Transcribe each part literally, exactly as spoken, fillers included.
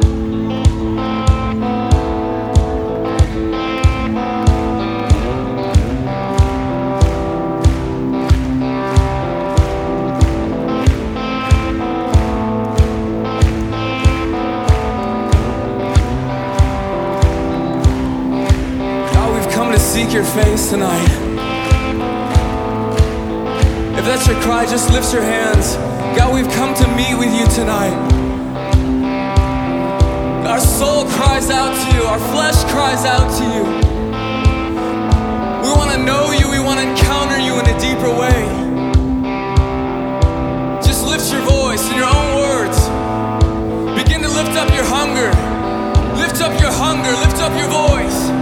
Seek your face tonight. If that's your cry, just lift your hands. God, we've come to meet with you tonight. Our soul cries out to you. Our flesh cries out to you. We want to know you. We want to encounter you in a deeper way. Just lift your voice in your own words. Begin to lift up your hunger. Lift up your hunger. Lift up your voice.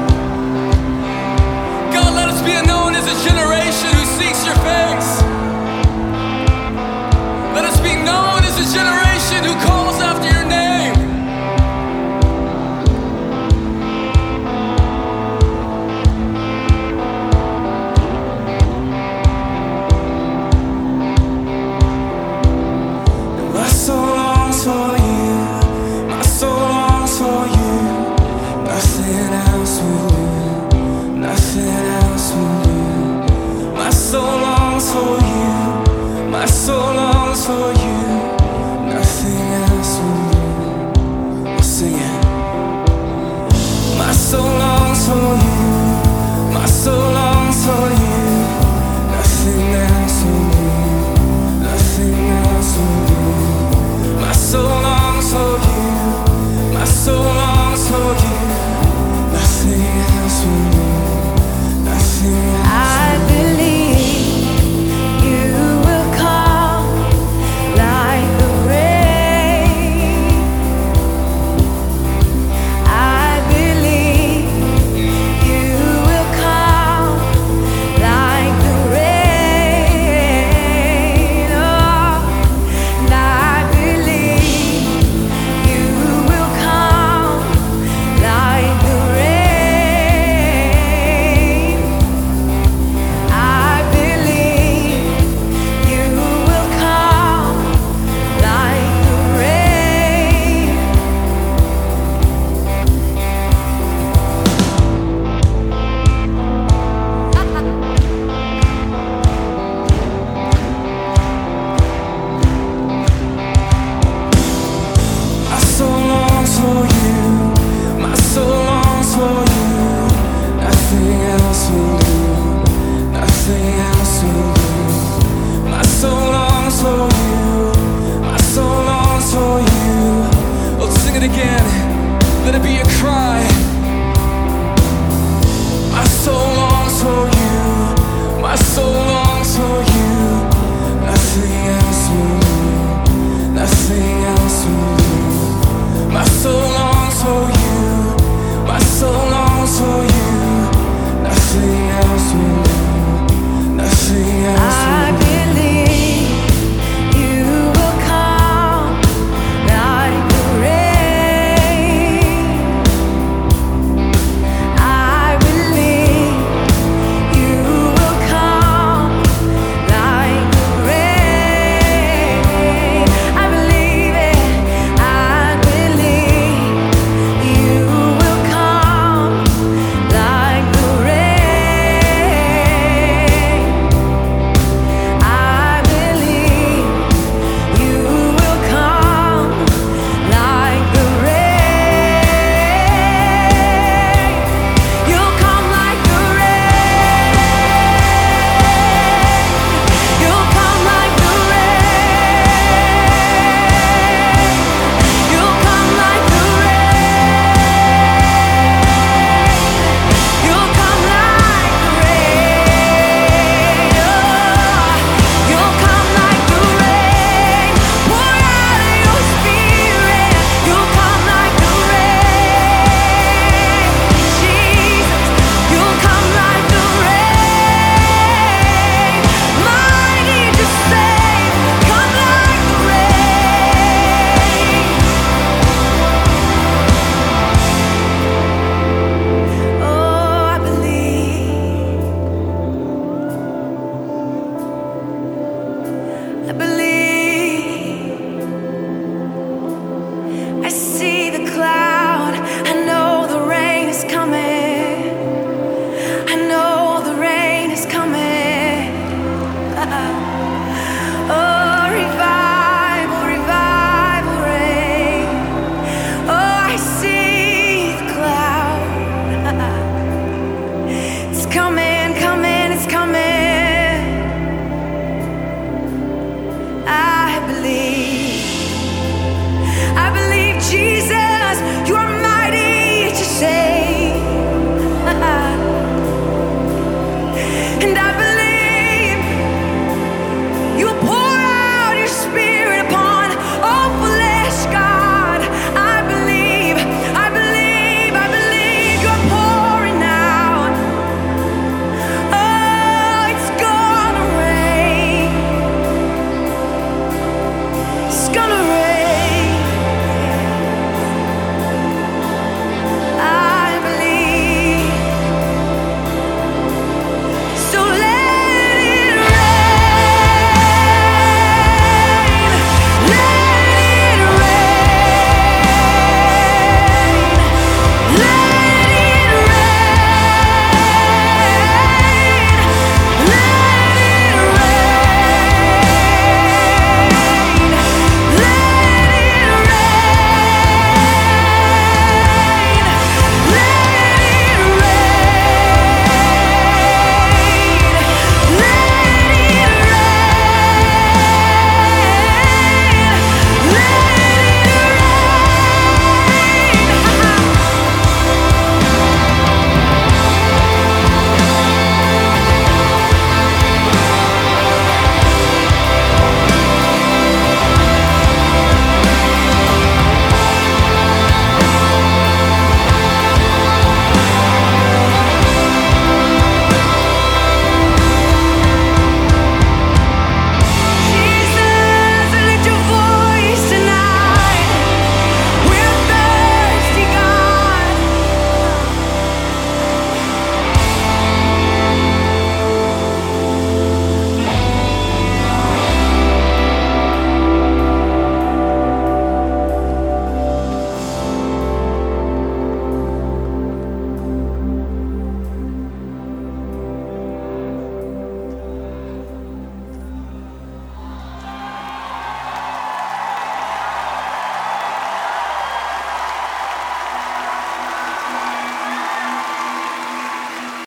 God, let us be known as a generation who seeks your face. Let us be known as a generation who calls after your name. And my soul longs for you. My soul longs for you. My Jesus.